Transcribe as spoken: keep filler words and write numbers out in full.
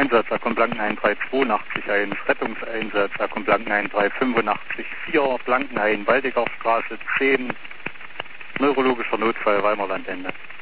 Einsatz, da kommt Blanken eins drei zweiundachtzig, Rettungseinsatz, da kommt Blanken eins drei fünfundachtzig, vier, Blankenhain, Waldecker Straße zehn, neurologischer Notfall, Weimerlandende.